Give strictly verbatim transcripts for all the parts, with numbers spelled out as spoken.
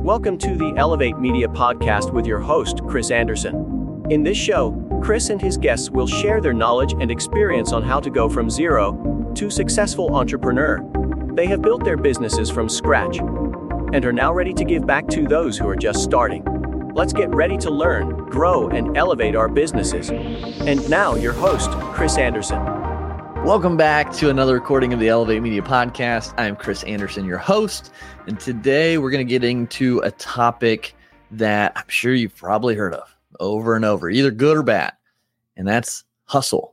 Welcome to the Elevate Media Podcast with your host, Chris Anderson. In this show, Chris and his guests will share their knowledge and experience on how to go from zero to successful entrepreneur. They have built their businesses from scratch and are now ready to give back to those who are just starting. Let's get ready to learn, grow, and elevate our businesses. And now, your host, Chris Anderson. Welcome back to another recording of the Elevate Media Podcast. I'm Chris Anderson, your host, and today we're going to get into a topic that I'm sure you've probably heard of over and over, either good or bad, and that's hustle,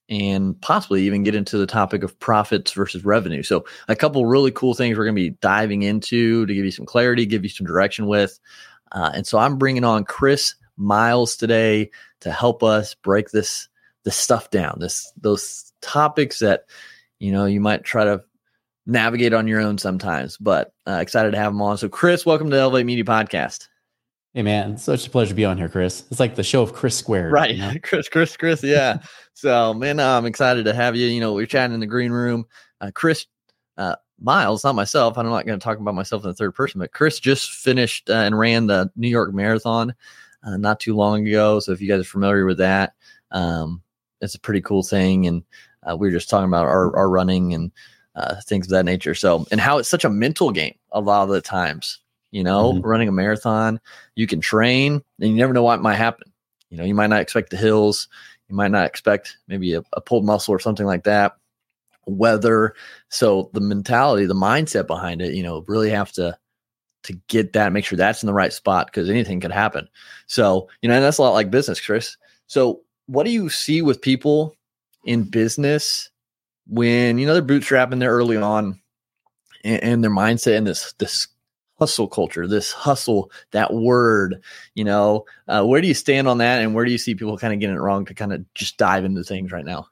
and possibly even get into the topic of profits versus revenue. So a couple really cool things we're going to be diving into to give you some clarity, give you some direction with. Uh, and so I'm bringing on Chris Miles today to help us break this this stuff down, this those topics that, you know, you might try to navigate on your own sometimes, but uh, excited to have him on. So Chris, welcome to the Elevate Media Podcast. Hey man, such a pleasure to be on here, Chris. It's like the show of Chris Squared. Right. You know? Chris, Chris, Chris. Yeah. So man, I'm excited to have you. You know, we're chatting in the green room. Uh, Chris uh, Miles, not myself. I'm not going to talk about myself in the third person, but Chris just finished uh, and ran the New York Marathon uh, not too long ago. So if you guys are familiar with that, um, it's a pretty cool thing. And uh, we were just talking about our, our running and uh, things of that nature. So, and how it's such a mental game a lot of the times, you know, mm-hmm. running a marathon, you can train and you never know what might happen. You know, you might not expect the hills. You might not expect maybe a, a pulled muscle or something like that, weather. So the mentality, the mindset behind it, you know, really have to, to get that, make sure that's in the right spot because anything could happen. So, you know, and that's a lot like business, Chris. So what do you see with people in business when, you know, they're bootstrapping there early on and, and their mindset and this, this hustle culture, this hustle, that word, you know, uh, where do you stand on that? And where do you see people kind of getting it wrong to kind of just dive into things right now?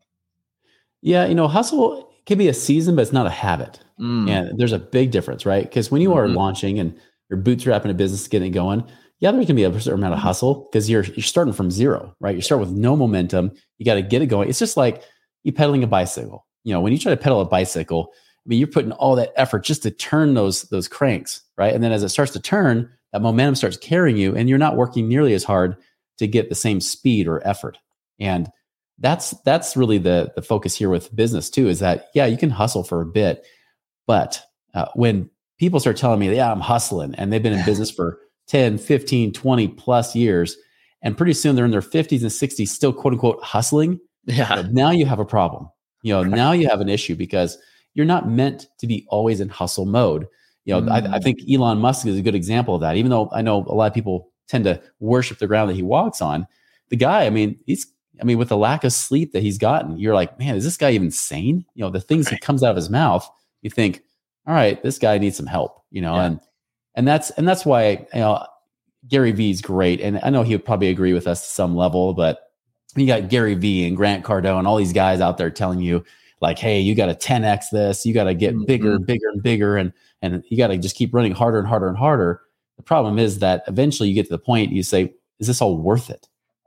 Yeah. You know, hustle can be a season, but it's not a habit. Mm. And there's a big difference, right? Because when you mm-hmm. are launching and you're bootstrapping a business, getting it going, yeah, there can be a certain amount of hustle because you're you're starting from zero, right? You start with no momentum. You got to get it going. It's just like you pedaling a bicycle. You know, when you try to pedal a bicycle, I mean, you're putting all that effort just to turn those those cranks, right? And then as it starts to turn, that momentum starts carrying you, and you're not working nearly as hard to get the same speed or effort. And that's that's really the the focus here with business too. Is that yeah, you can hustle for a bit, but uh, when people start telling me, yeah, I'm hustling, and they've been in business for ten, fifteen, twenty plus years. And pretty soon they're in their fifties and sixties, still quote unquote hustling. Yeah. Now you have a problem. You know, right. Now you have an issue because you're not meant to be always in hustle mode. You know, mm. I, I think Elon Musk is a good example of that. Even though I know a lot of people tend to worship the ground that he walks on, the guy, I mean, he's, I mean, with the lack of sleep that he's gotten, you're like, man, is this guy even sane? You know, the things right. that comes out of his mouth, you think, all right, this guy needs some help, you know, yeah. and And that's and that's why, you know, Gary Vee is great. And I know he would probably agree with us to some level, but you got Gary Vee and Grant Cardone and all these guys out there telling you like, hey, you got to ten X this, you got to get mm-hmm. bigger, bigger and bigger. And, and you got to just keep running harder and harder and harder. The problem is that eventually you get to the point you say, is this all worth it?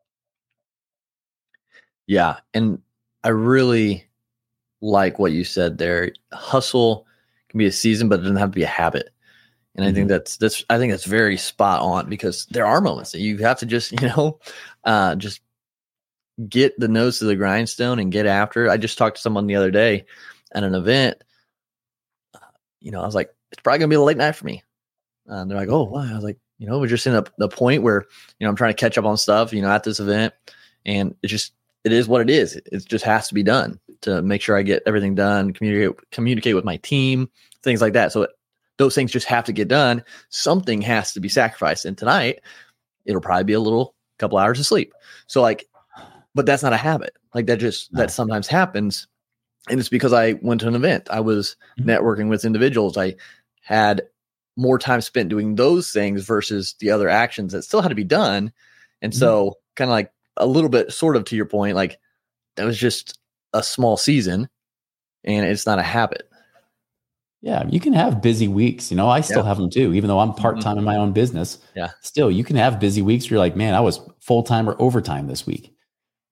Yeah. And I really like what you said there. Hustle can be a season, but it doesn't have to be a habit. And I think that's, that's, I think that's very spot on because there are moments that you have to just, you know, uh, just get the nose to the grindstone and get after it. I just talked to someone the other day at an event. Uh, you know, I was like, it's probably gonna be a late night for me. Uh, and they're like, oh, why? I was like, you know, we're just in a, the point where, you know, I'm trying to catch up on stuff, you know, at this event, and it just, it is what it is. It, it just has to be done to make sure I get everything done, communicate, communicate with my team, things like that. So it, those things just have to get done. Something has to be sacrificed. And tonight, it'll probably be a little couple hours of sleep. So like, but that's not a habit. Like that just, no. that sometimes happens. And it's because I went to an event. I was mm-hmm. networking with individuals. I had more time spent doing those things versus the other actions that still had to be done. And mm-hmm. so kind of like a little bit sort of to your point, like that was just a small season and it's not a habit. Yeah, you can have busy weeks. You know, I still yeah. have them too, even though I'm part-time mm-hmm. in my own business. Yeah. Still, you can have busy weeks where you're like, man, I was full-time or overtime this week.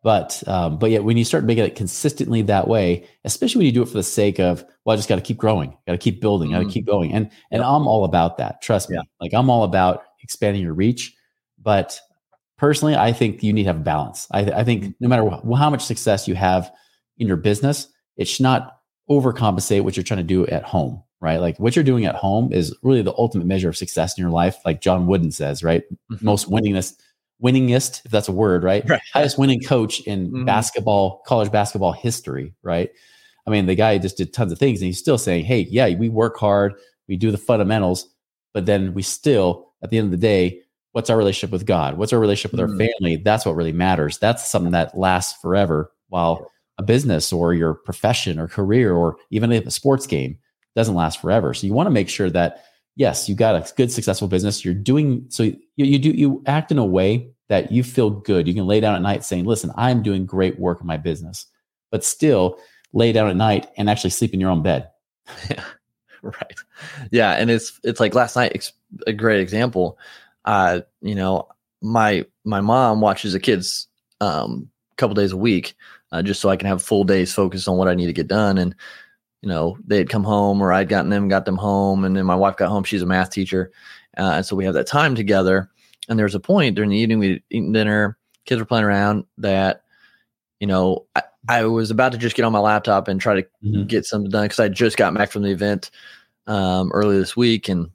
But um, but yet when you start making it consistently that way, especially when you do it for the sake of, well, I just got to keep growing, got to keep building, got to Mm. keep going, and and Yep. I'm all about that. Trust me, Yeah. like I'm all about expanding your reach. But personally, I think you need to have balance. I, I think no matter wh- how much success you have in your business, it should not overcompensate what you're trying to do at home, right? Like what you're doing at home is really the ultimate measure of success in your life, like John Wooden says, right? Mhm. Most winningest. Winningest, if that's a word, right? Right. Highest winning coach in Mhm. basketball, college basketball history, right? I mean, the guy just did tons of things and he's still saying, hey, yeah, we work hard, we do the fundamentals, but then we still, at the end of the day, what's our relationship with God? What's our relationship with Mhm. our family? That's what really matters. That's something that lasts forever, while a business or your profession or career or even a sports game doesn't last forever. So you want to make sure that, yes, you got a good, successful business. You're doing, so you, you do, you act in a way that you feel good. You can lay down at night saying, listen, I'm doing great work in my business, but still lay down at night and actually sleep in your own bed. Yeah. Right. Yeah. And it's, it's like last night, ex- a great example. Uh, you know, my, my mom watches the kids, um, a couple days a week, uh, just so I can have full days focused on what I need to get done. And, you know, they'd come home or I'd gotten them, got them home. And then my wife got home. She's a math teacher. Uh, and so we have that time together. And there's a point during the evening, we eating dinner, kids were playing around, that, you know, I, I was about to just get on my laptop and try to Mhm. get something done, because I just got back from the event um, earlier this week. And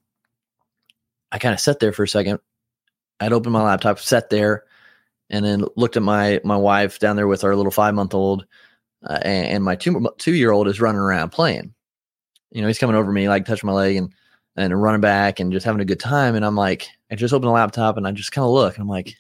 I kind of sat there for a second. I'd opened my laptop, sat there, and then looked at my my wife down there with our little five month old, uh, and, and my two two year old is running around playing. You know, he's coming over me, like touching my leg and and running back and just having a good time. And I'm like, I just opened the laptop and I just kind of look and I'm like,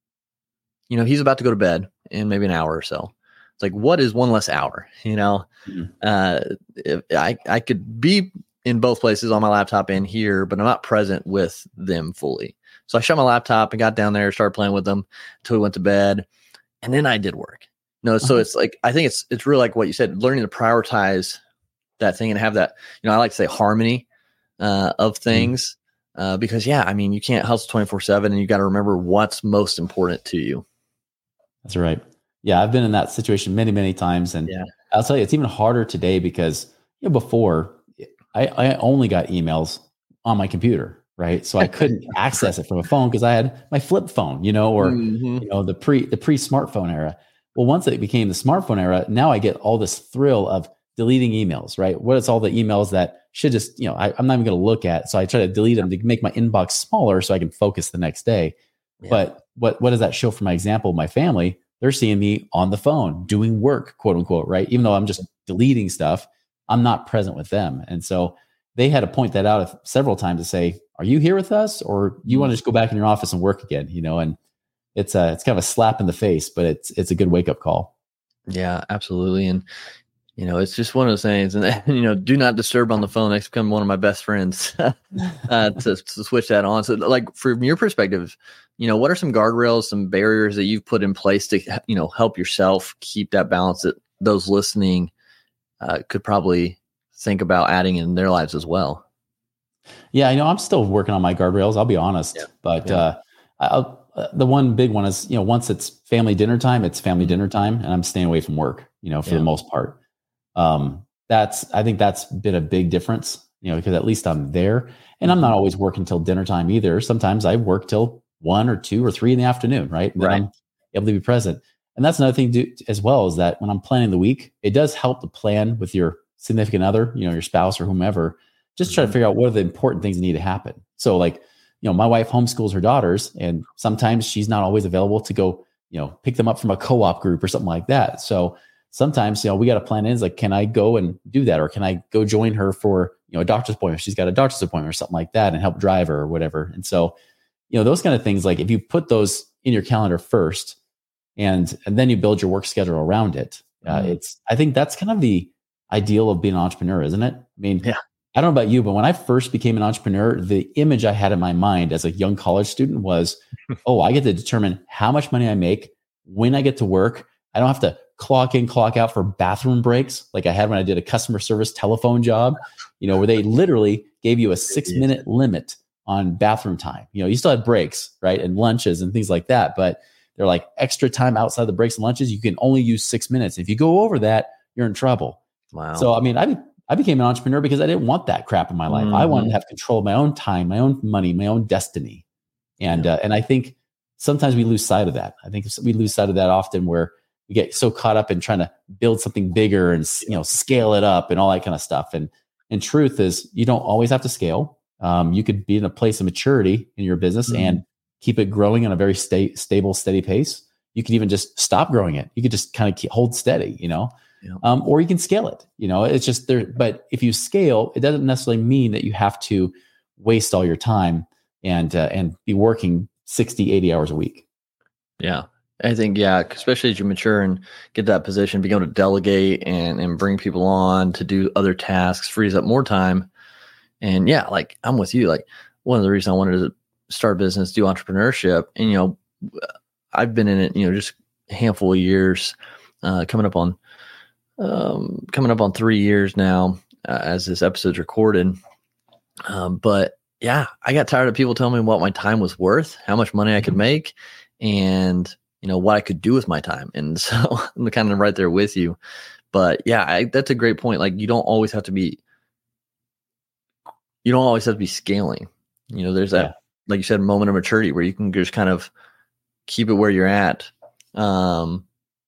you know, he's about to go to bed in maybe an hour or so. It's like, what is one less hour? You know, Mhm. uh, if I I could be in both places, on my laptop and here, but I'm not present with them fully. So I shut my laptop and got down there, started playing with them until we went to bed, and then I did work. No, so Uh-huh. it's like, I think it's it's really like what you said, learning to prioritize that thing and have that, you know, I like to say harmony uh, of things, uh, because yeah, I mean, you can't hustle twenty-four seven, and you got to remember what's most important to you. That's right. Yeah, I've been in that situation many, many times, and Yeah. I'll tell you, it's even harder today because, you know, before I, I only got emails on my computer, right? So I couldn't access it from a phone because I had my flip phone, you know, or Mhm. you know, the pre the pre smartphone era. Well, once it became the smartphone era, now I get all this thrill of deleting emails, right? What is all the emails that should just, you know, I, I'm not even going to look at. So I try to delete them to make my inbox smaller so I can focus the next day. Yeah. But what what does that show for my example of my family? They're seeing me on the phone doing work, quote unquote, right? Even though I'm just deleting stuff, I'm not present with them. And so they had to point that out several times to say, are you here with us, or you want to just go back in your office and work again? You know, and it's a, it's kind of a slap in the face, but it's, it's a good wake up call. Yeah, absolutely. And, you know, it's just one of those things. And, you know, do not disturb on the phone. That's become one of my best friends uh, to, to switch that on. So, like, from your perspective, you know, what are some guardrails, some barriers that you've put in place to, you know, help yourself keep that balance that those listening uh, could probably think about adding in their lives as well? Yeah, I know I'm still working on my guardrails. I'll be honest, Yeah. but Yeah. uh, I'll, uh, the one big one is, you know, once it's family dinner time, it's family dinner time, and I'm staying away from work, you know, for Yeah. the most part. Um, that's, I think that's been a big difference, you know, because at least I'm there, and I'm not Mhm. always working till dinner time either. Sometimes I work till one or two or three in the afternoon, right? And then Right. I'm able to be present. And that's another thing to, as well, is that when I'm planning the week, it does help to plan with your significant other, you know, your spouse or whomever, just try to Mhm. figure out what are the important things that need to happen. So like, you know, my wife homeschools her daughters, and sometimes she's not always available to go, you know, pick them up from a co-op group or something like that. So sometimes, you know, we got to plan in, is like, can I go and do that? Or can I go join her for, you know, a doctor's appointment? She's got a doctor's appointment or something like that, and help drive her or whatever. And so, you know, those kind of things, like if you put those in your calendar first, and, and then you build your work schedule around it, uh, Mhm. it's, I think that's kind of the ideal of being an entrepreneur, isn't it? I mean, Yeah. I don't know about you, but when I first became an entrepreneur, the image I had in my mind as a young college student was, oh, I get to determine how much money I make, when I get to work. I don't have to clock in, clock out for bathroom breaks like I had when I did a customer service telephone job, you know, where they literally gave you a six minute limit on bathroom time. You know, you still had breaks, right? And lunches and things like that. But they're like extra time outside the breaks and lunches. You can only use six minutes. If you go over that, you're in trouble. Wow. So, I mean, I, I became an entrepreneur because I didn't want that crap in my life. Mm-hmm. I wanted to have control of my own time, my own money, my own destiny. And, yeah. uh, and I think sometimes we lose sight of that. I think we lose sight of that often, where we get so caught up in trying to build something bigger and, you know, scale it up and all that kind of stuff. And, and truth is, you don't always have to scale. Um, you could be in a place of maturity in your business mm-hmm. and keep it growing on a very sta- stable, steady pace. You could even just stop growing it. You could just kind of keep, hold steady, you know, yeah. um, or you can scale it. You know, it's just there. But if you scale, it doesn't necessarily mean that you have to waste all your time and uh, and be working sixty, eighty hours a week. Yeah. I think, yeah, especially as you mature and get that position, being able to delegate and, and bring people on to do other tasks frees up more time. And yeah, like I'm with you. Like one of the reasons I wanted to start a business, do entrepreneurship, and, you know, I've been in it, you know, just a handful of years, uh, coming up on, um, coming up on three years now, uh, as this episode's recorded. Um, but yeah, I got tired of people telling me what my time was worth, how much money I could make, and, you know, what I could do with my time. And so I'm kind of right there with you. But yeah, I, that's a great point. Like, you don't always have to be, you don't always have to be scaling. You know, there's that, yeah. like you said, moment of maturity where you can just kind of keep it where you're at. Um,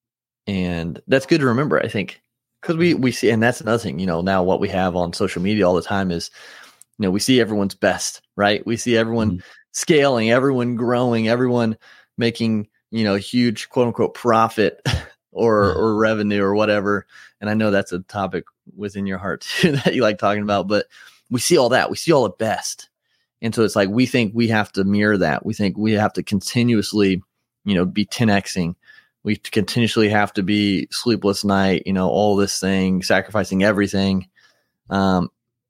and that's good to remember, I think, because we, we see, and that's another thing, you know, now what we have on social media all the time is, you know, we see everyone's best, right? We see everyone mm-hmm. scaling, everyone growing, everyone making, you know, huge quote unquote profit or, mm-hmm. or revenue or whatever. And I know that's a topic within your heart too, that you like talking about, but we see all that, we see all the best. And so it's like, we think we have to mirror that. We think we have to continuously, you know, be ten Xing. We continuously have to be sleepless night, you know, all this thing, sacrificing everything. Um,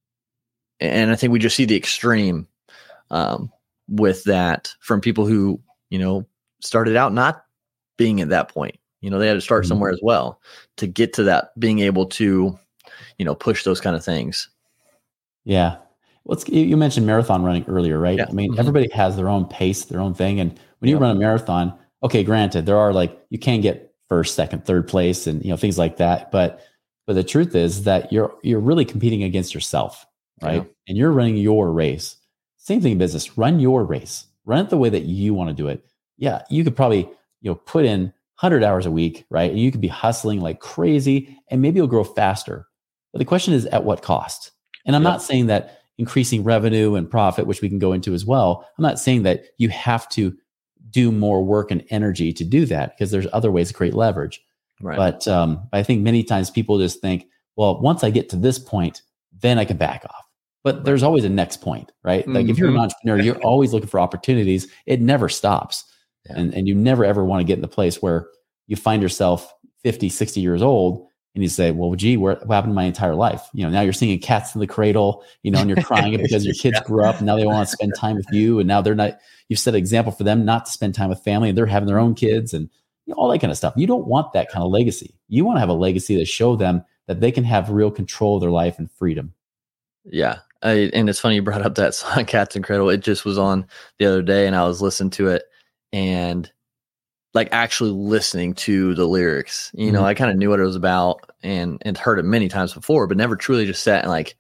and I think we just see the extreme um, with that from people who, you know, started out not being at that point. You know, they had to start mm-hmm. somewhere as well to get to that, being able to, you know, push those kind of things. Yeah. Let's, you mentioned marathon running earlier, right? Yeah. I mean, mm-hmm. everybody everybody has their own pace, their own thing. And when you yep. run a marathon, okay, granted, there are like, you can get first, second, third place and, you know, things like that. But, but the truth is that you're, you're really competing against yourself, right? Yeah. And you're running your race. Same thing in business, run your race, run it the way that you want to do it. Yeah. You could probably, you know, put in one hundred hours a week, right? And you could be hustling like crazy and maybe you'll grow faster. But the question is, at what cost? And I'm yep. not saying that increasing revenue and profit, which we can go into as well, I'm not saying that you have to do more work and energy to do that, because there's other ways to create leverage. Right. But um, I think many times people just think, well, once I get to this point, then I can back off. But there's always a next point, right? Mm-hmm. Like if you're an entrepreneur, you're always looking for opportunities. It never stops. Yeah. And, and you never ever want to get in the place where you find yourself fifty, sixty years old and you say, well, gee, where, what happened to my entire life? You know, now you're singing Cats in the Cradle, you know, and you're crying because your kids yeah. grew up and now they want to spend time with you. And now they're not, you've set an example for them not to spend time with family and they're having their own kids and you know, all that kind of stuff. You don't want that kind of legacy. You want to have a legacy that show them that they can have real control of their life and freedom. Yeah. I, and it's funny you brought up that song, Cats and Cradle. It just was on the other day and I was listening to it and like actually listening to the lyrics, you know, mm-hmm. I kind of knew what it was about and, and heard it many times before, but never truly just sat and like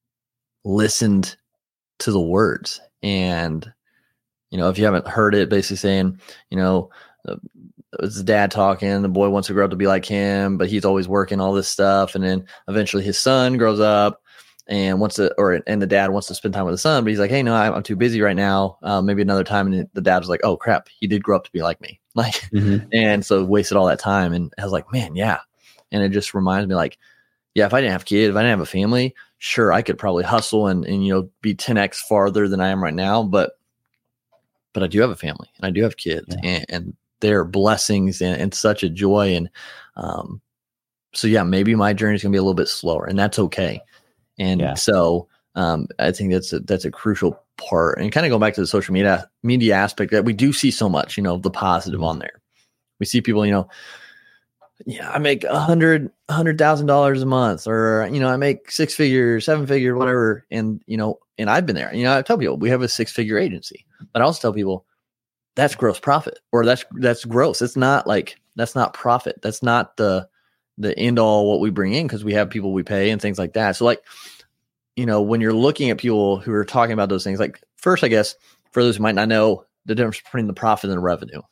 listened to the words. And, you know, if you haven't heard it, basically saying, you know, uh, it's his dad talking, the boy wants to grow up to be like him, but he's always working all this stuff. And then eventually his son grows up and wants to, or, and the dad wants to spend time with the son, but he's like, hey, no, I'm too busy right now. Uh, maybe another time. And the dad was like, oh crap, he did grow up to be like me. Like, mm-hmm. and so wasted all that time. And I was like, man, yeah. And it just reminds me like, yeah, if I didn't have kids, if I didn't have a family, sure, I could probably hustle and, and, you know, be ten X farther than I am right now. But, but I do have a family and I do have kids yeah. and, and they're blessings and, and such a joy. And, um, so yeah, maybe my journey is gonna be a little bit slower and that's okay. And yeah. so, um, I think that's a, that's a crucial part. And kind of going back to the social media media aspect that we do see so much, you know, the positive mm-hmm. on there. We see people, you know, yeah, I make a hundred, a hundred thousand dollars a month, or, you know, I make six figures, seven figure, whatever. And, you know, and I've been there, you know, I tell people we have a six figure agency, but I also tell people that's gross profit, or that's that's gross. It's not like that's not profit. That's not the the end all what we bring in, because we have people we pay and things like that. So like, you know, when you're looking at people who are talking about those things, like first, I guess for those who might not know the difference between the profit and the revenue.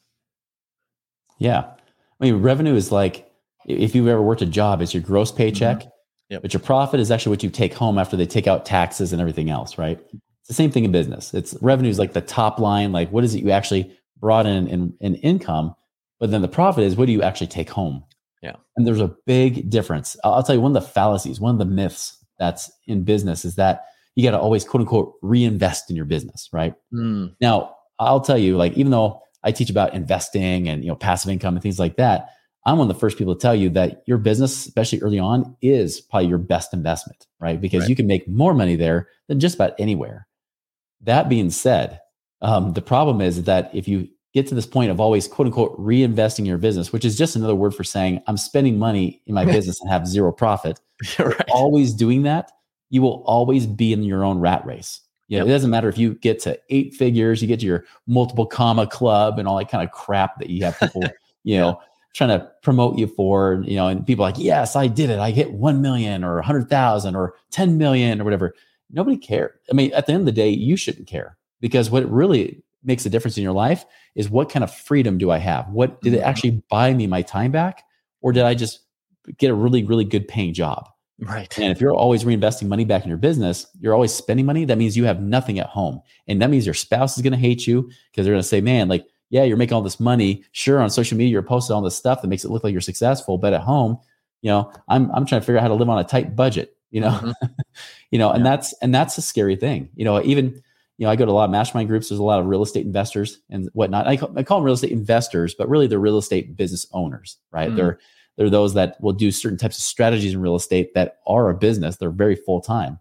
Yeah. I mean, revenue is like, if you've ever worked a job, it's your gross paycheck, mm-hmm. Yep. But your profit is actually what you take home after they take out taxes and everything else, right? It's the same thing in business. It's revenue is like the top line, like what is it you actually brought in in, in income, but then the profit is what do you actually take home? Yeah. And there's a big difference. I'll, I'll tell you one of the fallacies, one of the myths that's in business is that you got to always quote unquote reinvest in your business, right? Mm. Now, I'll tell you, like, even though I teach about investing and, you know, passive income and things like that, I'm one of the first people to tell you that your business, especially early on, is probably your best investment, right? Because right. you can make more money there than just about anywhere. That being said, um, the problem is that if you get to this point of always quote unquote reinvesting your business, which is just another word for saying I'm spending money in my business and have zero profit, right. always doing that, you will always be in your own rat race. Yeah, yep. It doesn't matter if you get to eight figures, you get to your multiple comma club and all that kind of crap that you have people, you know, yeah. trying to promote you for, you know, and people are like, yes, I did it. I hit one million or a hundred thousand or ten million or whatever. Nobody cared. I mean, at the end of the day, you shouldn't care, because what really makes a difference in your life is what kind of freedom do I have? What did it actually buy me my time back? Or did I just get a really, really good paying job? Right. And if you're always reinvesting money back in your business, you're always spending money. That means you have nothing at home. And that means your spouse is going to hate you, because they're going to say, man, like, yeah, you're making all this money. Sure, on social media, you're posting all this stuff that makes it look like you're successful. But at home, you know, I'm I'm trying to figure out how to live on a tight budget, you know, mm-hmm. you know, yeah. and that's and that's a scary thing. You know, even, you know, I go to a lot of mastermind groups. There's a lot of real estate investors and whatnot. I call, I call them real estate investors, but really they're real estate business owners, right? Mm. They're They're those that will do certain types of strategies in real estate that are a business. They're very full time.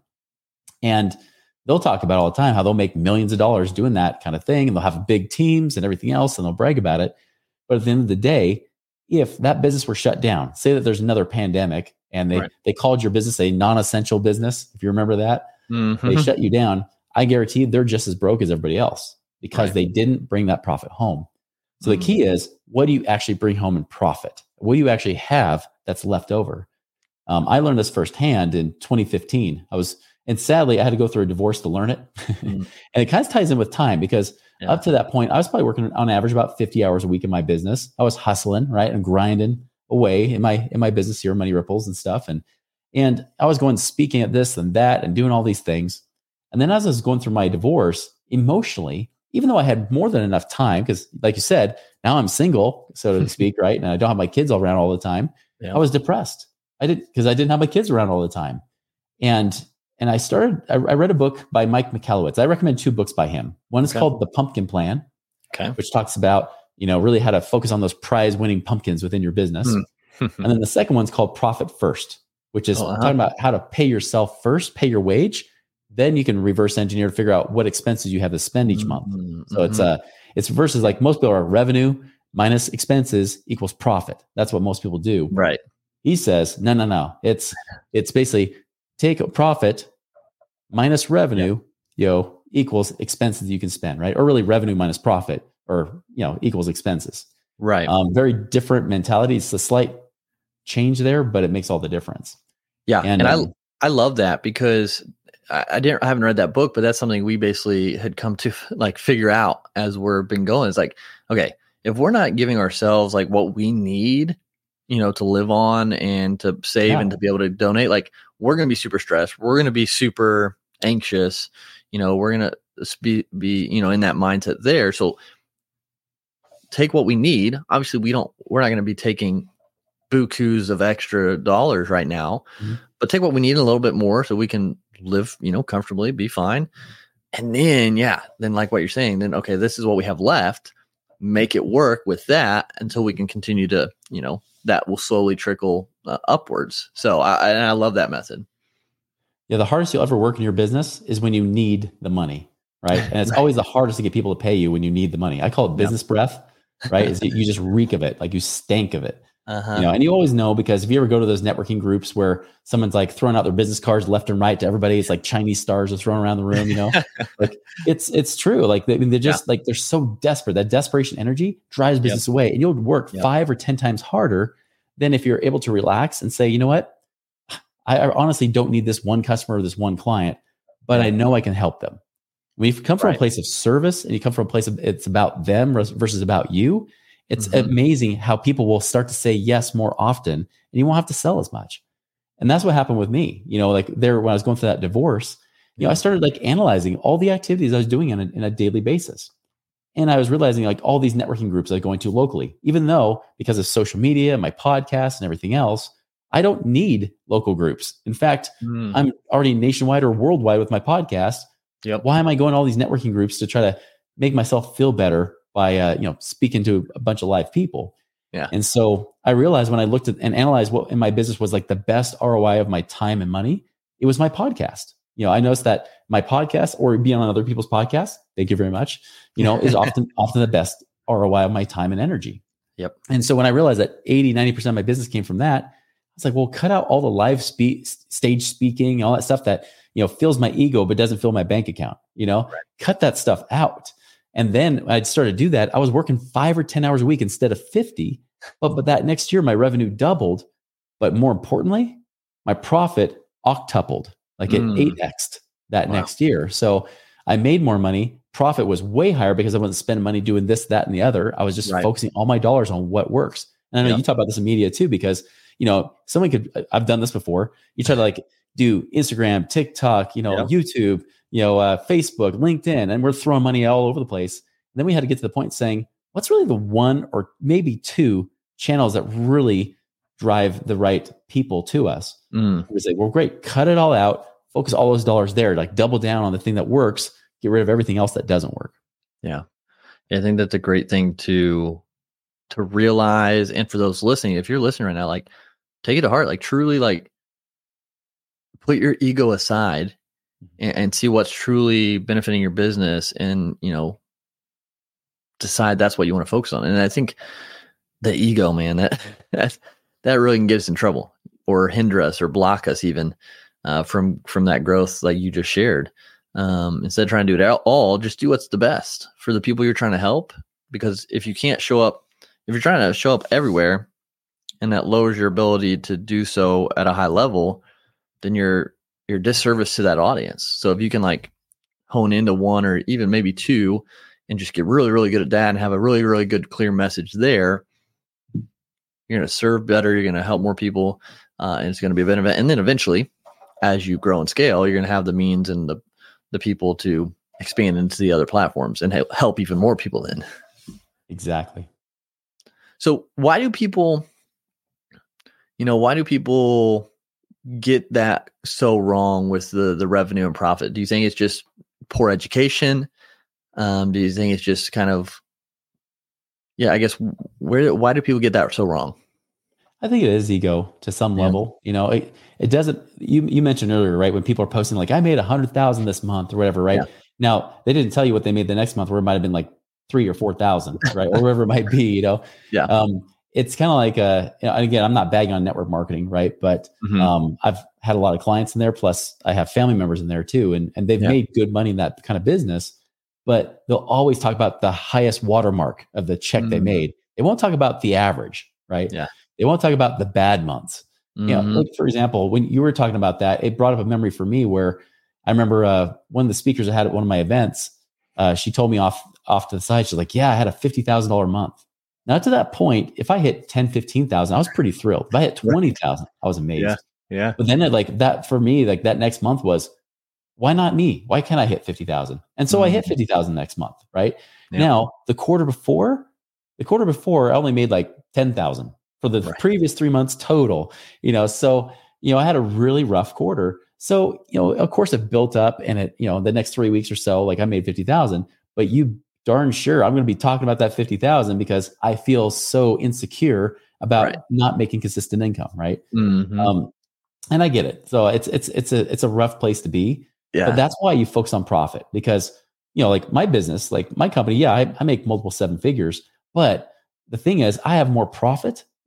And they'll talk about all the time how they'll make millions of dollars doing that kind of thing. And they'll have big teams and everything else, and they'll brag about it. But at the end of the day, if that business were shut down, say that there's another pandemic and they, right. they called your business a non-essential business, if you remember that, mm-hmm. they shut you down, I guarantee they're just as broke as everybody else, because right. they didn't bring that profit home. So mm-hmm. the key is, what do you actually bring home in profit? What do you actually have that's left over? Um, I learned this firsthand in twenty fifteen. I was, and sadly, I had to go through a divorce to learn it. Mm. And it kind of ties in with time, because yeah. up to that point, I was probably working on average about fifty hours a week in my business. I was hustling, right, and grinding away in my in my business here, Money Ripples and stuff. And and I was going speaking at this and that and doing all these things. And then as I was going through my divorce, emotionally, even though I had more than enough time, because like you said, now I'm single, so to speak, right? And I don't have my kids all around all the time. Yeah. I was depressed. I did because I didn't have my kids around all the time. And and I started, I, I read a book by Mike Michalowicz. I recommend two books by him. One is okay. called The Pumpkin Plan, okay. which talks about, you know, really how to focus on those prize winning pumpkins within your business. Mm. And then the second one's called Profit First, which is oh, uh-huh. talking about how to pay yourself first, pay your wage. Then you can reverse engineer to figure out what expenses you have to spend each month. Mm-hmm. So it's uh it's versus like most people are revenue minus expenses equals profit. That's what most people do. Right. He says, no, no, no. It's it's basically take a profit minus revenue, yeah. you know, equals expenses you can spend, right? Or really revenue minus profit, or you know, equals expenses. Right. Um, very different mentality. It's a slight change there, but it makes all the difference. Yeah. And, and um, I I love that, because I didn't, I haven't read that book, but that's something we basically had come to like figure out as we're been going. It's like, okay, if we're not giving ourselves like what we need, you know, to live on and to save yeah. and to be able to donate, like we're going to be super stressed. We're going to be super anxious. You know, we're going to be, be, you know, in that mindset there. So take what we need. Obviously we don't, we're not going to be taking bukus of extra dollars right now, mm-hmm. but take what we need a little bit more so we can live, you know, comfortably, be fine. And then, yeah, then like what you're saying, then, okay, this is what we have left, make it work with that until we can continue to, you know, that will slowly trickle uh, upwards. So I, I love that method. Yeah. The hardest you'll ever work in your business is when you need the money, right? And it's right. always the hardest to get people to pay you when you need the money. I call it business yep. breath, right? Is you just reek of it, like you stank of it. Uh-huh. You know, and you always know, because if you ever go to those networking groups where someone's like throwing out their business cards left and right to everybody, it's like Chinese stars are thrown around the room, you know, like it's, it's true. Like they, they're just yeah. like, they're so desperate. That desperation energy drives business yep. away, and you'll work yep. five or ten times harder than if you're able to relax and say, you know what, I, I honestly don't need this one customer or this one client, but I know I can help them. When you come from right. a place of service and you come from a place of it's about them versus about you, it's mm-hmm. amazing how people will start to say yes more often, and you won't have to sell as much. And that's what happened with me. You know, like there, when I was going through that divorce, you know, I started like analyzing all the activities I was doing on a, in a daily basis. And I was realizing like all these networking groups I was going to locally, even though because of social media, my podcast and everything else, I don't need local groups. In fact, mm. I'm already nationwide or worldwide with my podcast. Yep. Why am I going to all these networking groups to try to make myself feel better by, uh, you know, speaking to a bunch of live people? Yeah. And so I realized when I looked at and analyzed what in my business was like the best R O I of my time and money, it was my podcast. You know, I noticed that my podcast or being on other people's podcasts, thank you very much, you know, is often, often the best R O I of my time and energy. Yep. And so when I realized that eighty, ninety percent of my business came from that, I was like, well, cut out all the live spe- stage speaking, all that stuff that, you know, fills my ego, but doesn't fill my bank account, you know, right. cut that stuff out. And then I started to do that. I was working five or ten hours a week instead of fifty, but, but that next year, my revenue doubled. But more importantly, my profit octupled, like it mm. eight X'd that wow. next year. So I made more money. Profit was way higher because I wasn't spending money doing this, that, and the other. I was just right. focusing all my dollars on what works. And I know yep. you talk about this in media too, because, you know, someone could, I've done this before. You try to like do Instagram, TikTok, you know, yep. YouTube, you know, uh, Facebook, LinkedIn, and we're throwing money all over the place. And then we had to get to the point saying, what's really the one or maybe two channels that really drive the right people to us? Mm. We say, well, great, cut it all out, focus all those dollars there, like double down on the thing that works, get rid of everything else that doesn't work. Yeah. yeah I think that's a great thing to, to realize. And for those listening, if you're listening right now, like take it to heart, like truly like put your ego aside and, and see what's truly benefiting your business, and, you know, decide that's what you want to focus on. And I think the ego, man, that that, that really can get us in trouble or hinder us or block us even uh, from, from that growth like you just shared. Um, instead of trying to do it all, just do what's the best for the people you're trying to help. Because if you can't show up, if you're trying to show up everywhere and that lowers your ability to do so at a high level, then you're, you're disservice to that audience. So if you can like hone into one or even maybe two and just get really, really good at that and have a really, really good, clear message there, you're going to serve better. You're going to help more people, uh, and it's going to be a benefit. And then eventually, as you grow and scale, you're going to have the means and the, the people to expand into the other platforms and help, help even more people then. Exactly. So why do people, you know, why do people get that so wrong with the, the revenue and profit? Do you think it's just poor education? Um, do you think it's just kind of, yeah, I guess where, why do people get that so wrong? I think it is ego to some yeah. level. You know, it, it doesn't, you, you mentioned earlier, right? When people are posting like, I made a hundred thousand this month or whatever, right? Yeah. Now they didn't tell you what they made the next month, where it might've been like three or four thousand, right? Or wherever it might be, you know? Yeah. Um, it's kind of like, uh, you know, and again, I'm not bagging on network marketing, right? But mm-hmm. um, I've had a lot of clients in there, plus I have family members in there too. And, and they've yeah. made good money in that kind of business, but they'll always talk about the highest watermark of the check mm-hmm. they made. They won't talk about the average, right? Yeah. They won't talk about the bad months. Mm-hmm. You know, like for example, when you were talking about that, it brought up a memory for me where I remember uh, one of the speakers I had at one of my events, uh, she told me off, off to the side, she's like, yeah, I had a fifty thousand dollars month. Now to that point, if I hit ten, fifteen thousand, I was pretty thrilled. If I hit twenty thousand, I was amazed. Yeah. Yeah. But then it, like that for me, like that next month was, why not me? Why can't I hit fifty thousand? And so mm-hmm. I hit fifty thousand next month, right? Yeah. Now the quarter before, the quarter before I only made like ten thousand for the right. previous three months total, you know? So, you know, I had a really rough quarter. So, you know, of course it built up, and it, you know, the next three weeks or so, like I made fifty thousand, but you darn sure I'm going to be talking about that fifty thousand because I feel so insecure about right. not making consistent income. Right. Mm-hmm. Um, and I get it. So it's, it's, it's a, it's a rough place to be, yeah. but that's why you focus on profit, because, you know, like my business, like my company, yeah, I, I make multiple seven figures, but the thing is I have more profit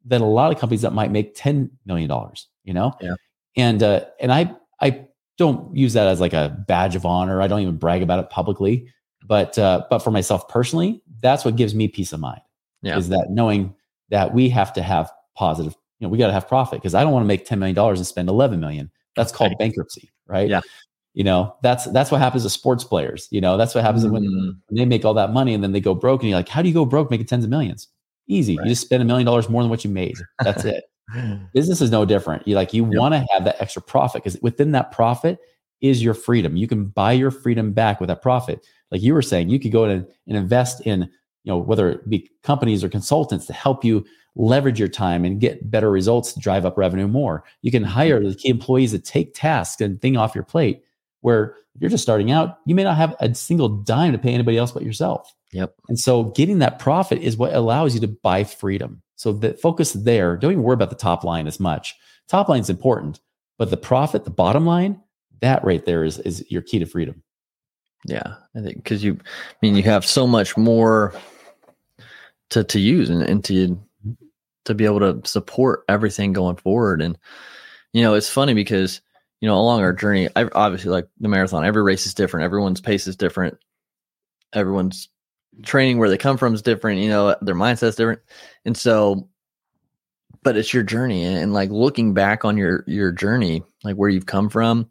than a lot of companies that might make ten million dollars, you know? Yeah. And, uh, and I, I don't use that as like a badge of honor. I don't even brag about it publicly, but, uh, but for myself personally, that's what gives me peace of mind. Yeah. Is that knowing that we have to have positive, you know, we got to have profit, because I don't want to make ten million dollars and spend eleven million. That's called Right. bankruptcy, right? Yeah. You know, that's, that's what happens to sports players. You know, that's what happens Mm. when, when they make all that money and then they go broke, and you're like, how do you go broke making tens of millions? Easy. Right. You just spend a million dollars more than what you made. That's it. Business is no different. You like, you Yep. want to have that extra profit, because within that profit is your freedom. You can buy your freedom back with that profit. Like you were saying, you could go in and invest in, you know, whether it be companies or consultants to help you leverage your time and get better results to drive up revenue more. You can hire the key employees to take tasks and thing off your plate, where if you're just starting out, you may not have a single dime to pay anybody else but yourself. Yep. And so getting that profit is what allows you to buy freedom. So the focus there, don't even worry about the top line as much. Top line is important, but the profit, the bottom line, that right there is, is your key to freedom. Yeah. I think because you, I mean, you have so much more to, to use and, and to, to be able to support everything going forward. And, you know, it's funny because, you know, along our journey, I obviously like the marathon, every race is different. Everyone's pace is different. Everyone's training, where they come from, is different. You know, their mindset's different. And so, but it's your journey, and, and like looking back on your, your journey, like where you've come from,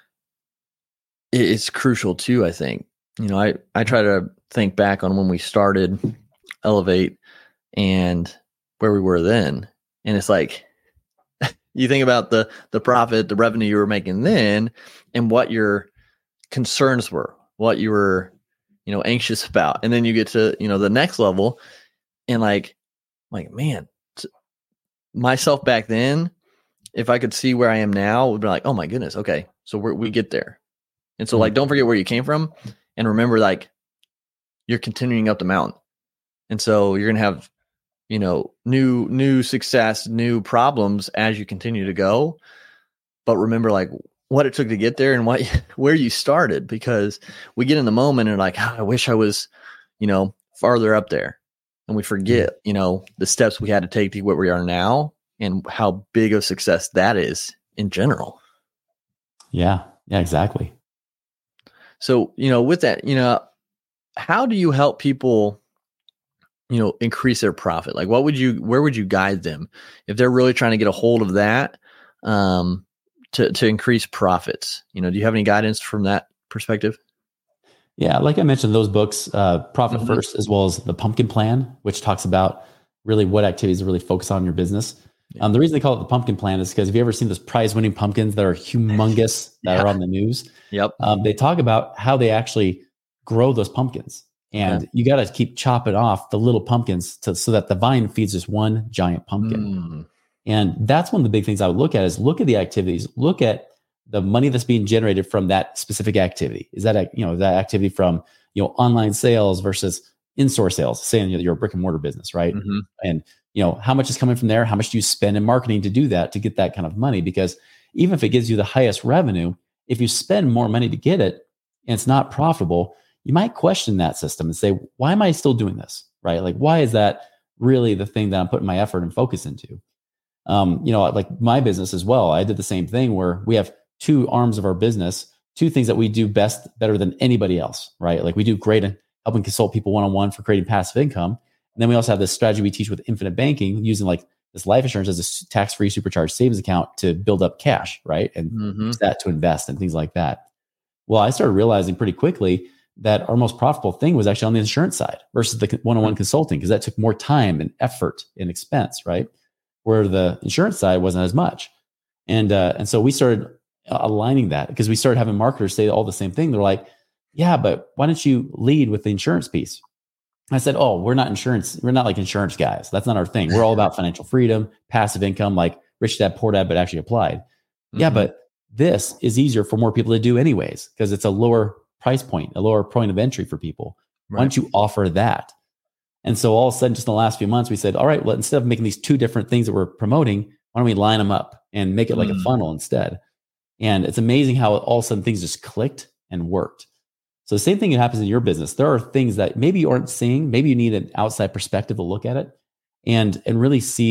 it, it's crucial too. I think, you know, I, I try to think back on when we started Elevate and where we were then. And it's like, you think about the, the profit, the revenue you were making then, and what your concerns were, what you were, you know, anxious about. And then you get to, you know, the next level, and like, like, man, myself back then, if I could see where I am now, would be like, oh my goodness. Okay. So we we get there. And so like, don't forget where you came from, and remember, like, you're continuing up the mountain. And so you're going to have, you know, new, new success, new problems as you continue to go. But remember, like, what it took to get there and what, where you started, because we get in the moment and like, oh, I wish I was, you know, farther up there. And we forget, you know, the steps we had to take to where we are now and how big of success that is in general. Yeah. Yeah, exactly. So, you know, with that, you know, how do you help people, you know, increase their profit? Like, what would you, where would you guide them if they're really trying to get a hold of that, um, to, to increase profits? You know, do you have any guidance from that perspective? Yeah. Like I mentioned, those books, uh, Profit Mhm. First, as well as the Pumpkin Plan, which talks about really what activities to really focus on in your business. Um, the reason they call it the Pumpkin Plan is because, have you ever seen those prize winning pumpkins that are humongous that Yeah. are on the news? Yep. Um, they talk about how they actually grow those pumpkins. And Okay. you got to keep chopping off the little pumpkins to, so that the vine feeds just one giant pumpkin. Mm. And that's one of the big things I would look at is look at the activities, look at the money that's being generated from that specific activity. Is that, a, you know, that activity from, you know, online sales versus in-store sales, saying you're a brick and mortar business, right? Mm-hmm. And, you know, how much is coming from there? How much do you spend in marketing to do that, to get that kind of money? Because even if it gives you the highest revenue, if you spend more money to get it and it's not profitable, you might question that system and say, why am I still doing this? Right? Like, why is that really the thing that I'm putting my effort and focus into? Um, you know, like my business as well, I did the same thing where we have two arms of our business, two things that we do best, better than anybody else, right? Like we do great at helping consult people one-on-one for creating passive income. And then we also have this strategy we teach with infinite banking, using like this life insurance as a tax-free supercharged savings account to build up cash, right? And Mm-hmm. use that to invest and things like that. Well, I started realizing pretty quickly that our most profitable thing was actually on the insurance side versus the one-on-one consulting, because that took more time and effort and expense, right? Where the insurance side wasn't as much. And, uh, and so we started aligning that, because we started having marketers say all the same thing. They're like, yeah, but why don't you lead with the insurance piece? I said, oh, we're not insurance. We're not like insurance guys. That's not our thing. We're all about financial freedom, passive income, like Rich Dad, Poor Dad, but actually applied. Mm-hmm. Yeah, but this is easier for more people to do anyways, because it's a lower price point, a lower point of entry for people. Right. Why don't you offer that? And so all of a sudden, just in the last few months, we said, all right, well, instead of making these two different things that we're promoting, why don't we line them up and make it like mm. a funnel instead? And it's amazing how all of a sudden things just clicked and worked. So the same thing that happens in your business. There are things that maybe you aren't seeing. Maybe you need an outside perspective to look at it and, and really see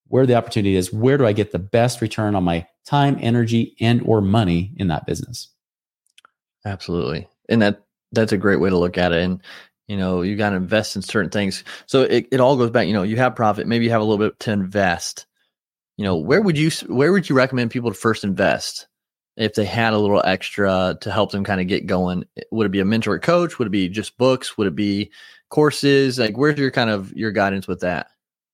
where the opportunity is. Where do I get the best return on my time, energy, and or money in that business? Absolutely. And that that's a great way to look at it. And, you know, you got to invest in certain things. So it, it all goes back, you know, you have profit, maybe you have a little bit to invest. You know, where would you, where would you recommend people to first invest if they had a little extra to help them kind of get going? Would it be a mentor or coach? Would it be just books? Would it be courses? Like, where's your kind of your guidance with that?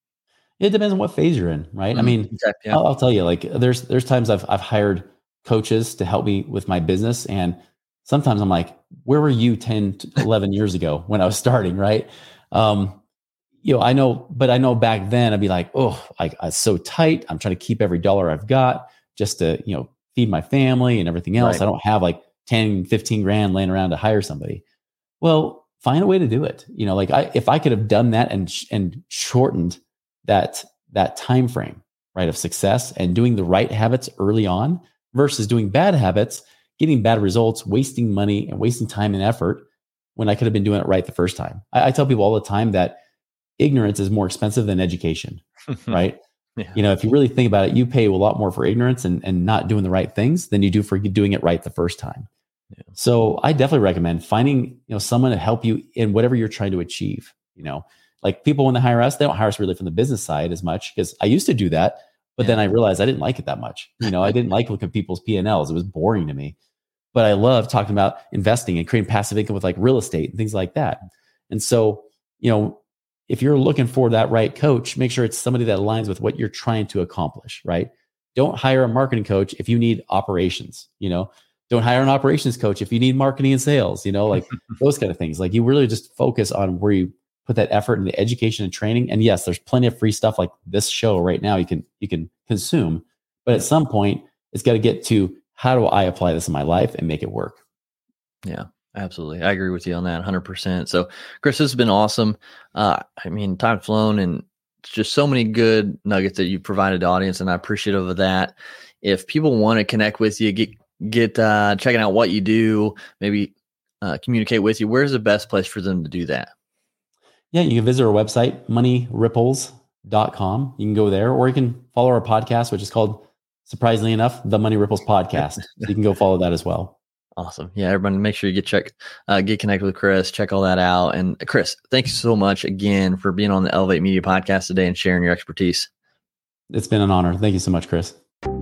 It depends on what phase you're in, right? Mm-hmm. I mean, okay, yeah. I'll, I'll tell you, like there's, there's times I've, I've hired coaches to help me with my business. And sometimes I'm like, where were you ten to eleven years ago when I was starting? Right. Um, you know, I know, but I know back then I'd be like, oh, I, I'm so tight. I'm trying to keep every dollar I've got just to, you know, feed my family and everything else. Right. I don't have like ten, fifteen grand laying around to hire somebody. Well, find a way to do it. You know, like I, if I could have done that and, and shortened that, that time frame, right, of success and doing the right habits early on versus doing bad habits, getting bad results, wasting money and wasting time and effort when I could have been doing it right the first time. I, I tell people all the time that ignorance is more expensive than education, right? Yeah. You know, if you really think about it, you pay a lot more for ignorance and, and not doing the right things than you do for doing it right the first time. Yeah. So I definitely recommend finding, you know, someone to help you in whatever you're trying to achieve. You know, like people when they hire us, they don't hire us really from the business side as much because I used to do that, but yeah. then I realized I didn't like it that much. You know, I didn't like looking at people's P and L's. It was boring to me. But I love talking about investing and creating passive income with like real estate and things like that. And so, you know, if you're looking for that right coach, make sure it's somebody that aligns with what you're trying to accomplish, right? Don't hire a marketing coach if you need operations, you know, don't hire an operations coach if you need marketing and sales, you know, like those kind of things. Like you really just focus on where you put that effort in the education and training. And yes, there's plenty of free stuff like this show right now you can, you can consume, but at some point it's got to get to how do I apply this in my life and make it work? Yeah. Absolutely. I agree with you on that one hundred percent. So Chris, this has been awesome. Uh, I mean, time's flown and just so many good nuggets that you provided the audience, and I'm appreciative of that. If people want to connect with you, get, get uh, checking out what you do, maybe uh, communicate with you, where's the best place for them to do that? Yeah, you can visit our website, money ripples dot com. You can go there, or you can follow our podcast, which is called, surprisingly enough, the Money Ripples Podcast. So you can go follow that as well. Awesome. Yeah, everybody make sure you get check, uh, get connected with Chris, check all that out. And Chris, thank you so much again for being on the Elevate Media Podcast today and sharing your expertise. It's been an honor. Thank you so much, Chris.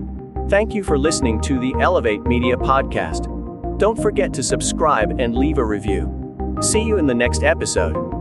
Thank you for listening to the Elevate Media Podcast. Don't forget to subscribe and leave a review. See you in the next episode.